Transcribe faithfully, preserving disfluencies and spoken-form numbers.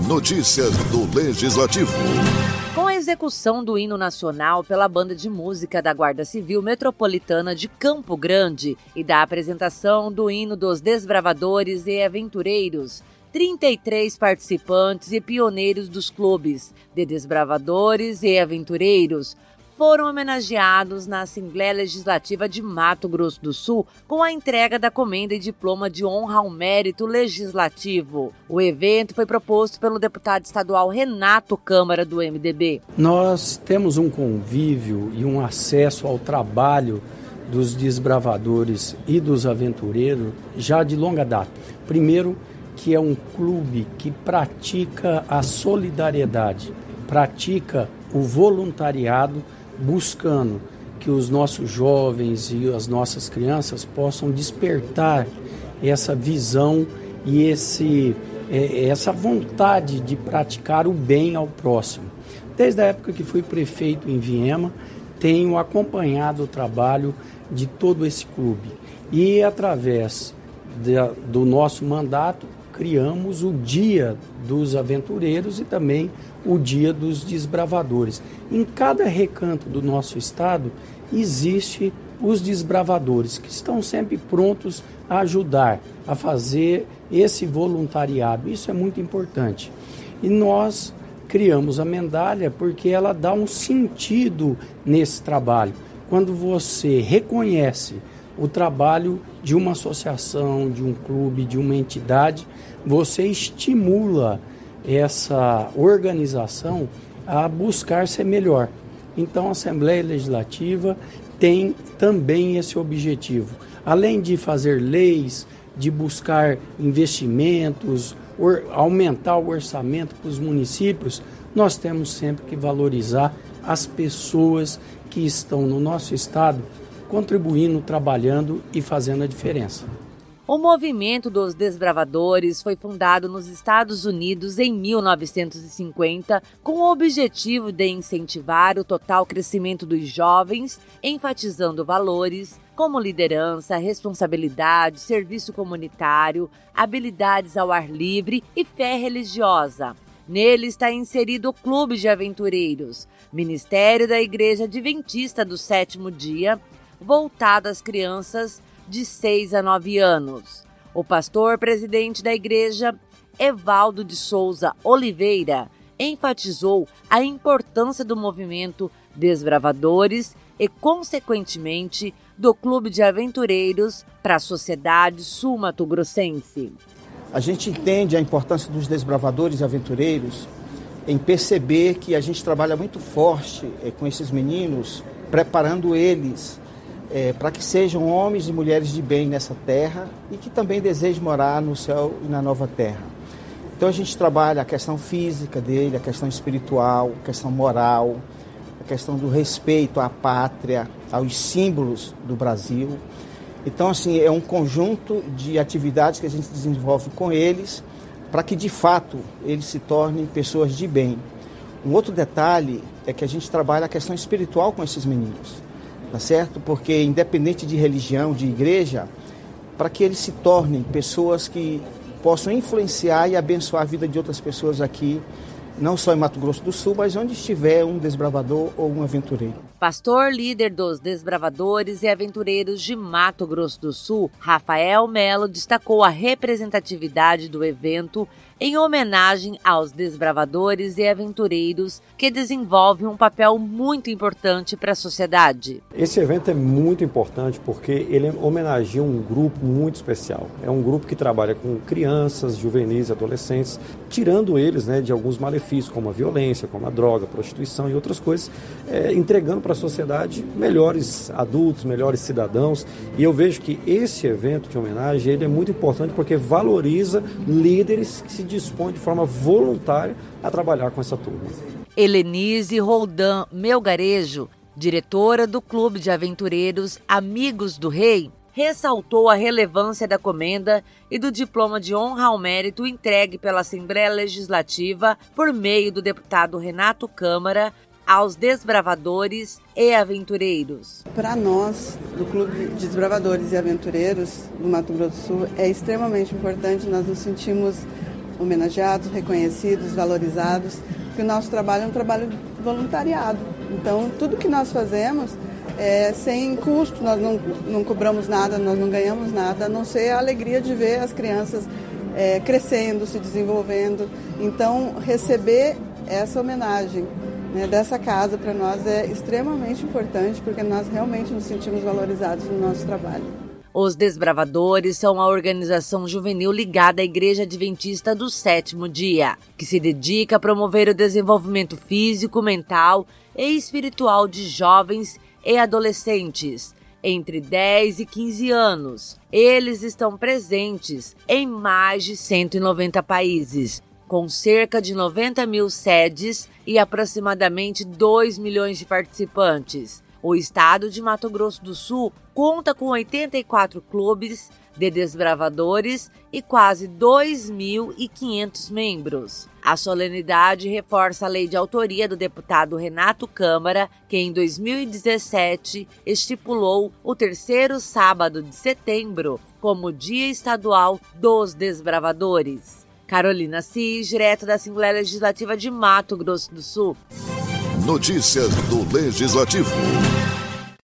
Notícias do Legislativo. Com a execução do hino nacional pela Banda de Música da Guarda Civil Metropolitana de Campo Grande e da apresentação do hino dos Desbravadores e Aventureiros, trinta e três participantes e pioneiros dos clubes de Desbravadores e Aventureiros foram homenageados na Assembleia Legislativa de Mato Grosso do Sul com a entrega da comenda e diploma de honra ao mérito legislativo. O evento foi proposto pelo deputado estadual Renato Câmara, do M D B. Nós temos um convívio e um acesso ao trabalho dos desbravadores e dos aventureiros já de longa data. Primeiro, que é um clube que pratica a solidariedade, pratica o voluntariado, buscando que os nossos jovens e as nossas crianças possam despertar essa visão e esse, essa vontade de praticar o bem ao próximo. Desde a época que fui prefeito em Viema, tenho acompanhado o trabalho de todo esse clube e, através de, do nosso mandato, criamos o Dia dos Aventureiros e também o Dia dos Desbravadores. Em cada recanto do nosso estado existe os desbravadores que estão sempre prontos a ajudar, a fazer esse voluntariado. Isso é muito importante. E nós criamos a medalha porque ela dá um sentido nesse trabalho. Quando você reconhece o trabalho de uma associação, de um clube, de uma entidade, você estimula essa organização a buscar ser melhor. Então, a Assembleia Legislativa tem também esse objetivo. Além de fazer leis, de buscar investimentos, or, aumentar o orçamento para os municípios, nós temos sempre que valorizar as pessoas que estão no nosso estado contribuindo, trabalhando e fazendo a diferença. O movimento dos desbravadores foi fundado nos Estados Unidos em mil novecentos e cinquenta com o objetivo de incentivar o total crescimento dos jovens, enfatizando valores como liderança, responsabilidade, serviço comunitário, habilidades ao ar livre e fé religiosa. Nele está inserido o Clube de Aventureiros, Ministério da Igreja Adventista do Sétimo Dia, voltado às crianças de seis a nove anos. O pastor presidente da igreja, Evaldo de Souza Oliveira, enfatizou a importância do movimento Desbravadores e, consequentemente, do Clube de Aventureiros para a sociedade sul-mato-grossense. A gente entende a importância dos desbravadores e aventureiros em perceber que a gente trabalha muito forte é, com esses meninos, preparando eles É, para que sejam homens e mulheres de bem nessa terra e que também desejem morar no céu e na nova terra. Então a gente trabalha a questão física dele, a questão espiritual, a questão moral, a questão do respeito à pátria, aos símbolos do Brasil. Então, assim, é um conjunto de atividades que a gente desenvolve com eles para que, de fato, eles se tornem pessoas de bem. Um outro detalhe é que a gente trabalha a questão espiritual com esses meninos. Tá certo? Porque independente de religião, de igreja, para que eles se tornem pessoas que possam influenciar e abençoar a vida de outras pessoas aqui, não só em Mato Grosso do Sul, mas onde estiver um desbravador ou um aventureiro. Pastor líder dos Desbravadores e Aventureiros de Mato Grosso do Sul, Rafael Melo, destacou a representatividade do evento em homenagem aos desbravadores e aventureiros que desenvolvem um papel muito importante para a sociedade. Esse evento é muito importante porque ele homenageia um grupo muito especial. É um grupo que trabalha com crianças, juvenis, adolescentes, tirando eles, né, de alguns malefícios como a violência, como a droga, a prostituição e outras coisas, é, entregando para a sociedade melhores adultos, melhores cidadãos. E eu vejo que esse evento de homenagem ele é muito importante porque valoriza líderes que se dispõe de forma voluntária a trabalhar com essa turma. Helenise Roldan Melgarejo, diretora do Clube de Aventureiros Amigos do Rei, ressaltou a relevância da comenda e do diploma de honra ao mérito entregue pela Assembleia Legislativa por meio do deputado Renato Câmara aos desbravadores e aventureiros. Para nós, do Clube de Desbravadores e Aventureiros do Mato Grosso do Sul, é extremamente importante, nós nos sentimos homenageados, reconhecidos, valorizados, porque o nosso trabalho é um trabalho voluntariado. Então, tudo que nós fazemos é sem custo, nós não, não cobramos nada, nós não ganhamos nada, a não ser a alegria de ver as crianças é, crescendo, se desenvolvendo. Então, receber essa homenagem, né, dessa casa para nós é extremamente importante, porque nós realmente nos sentimos valorizados no nosso trabalho. Os Desbravadores são a organização juvenil ligada à Igreja Adventista do Sétimo Dia, que se dedica a promover o desenvolvimento físico, mental e espiritual de jovens e adolescentes entre dez e quinze anos. Eles estão presentes em mais de cento e noventa países, com cerca de noventa mil sedes e aproximadamente dois milhões de participantes. O estado de Mato Grosso do Sul conta com oitenta e quatro clubes de desbravadores e quase dois mil e quinhentos membros. A solenidade reforça a lei de autoria do deputado Renato Câmara, que em dois mil e dezessete estipulou o terceiro sábado de setembro como Dia Estadual dos Desbravadores. Carolina Cis, direto da Assembleia Legislativa de Mato Grosso do Sul. Notícias do Legislativo.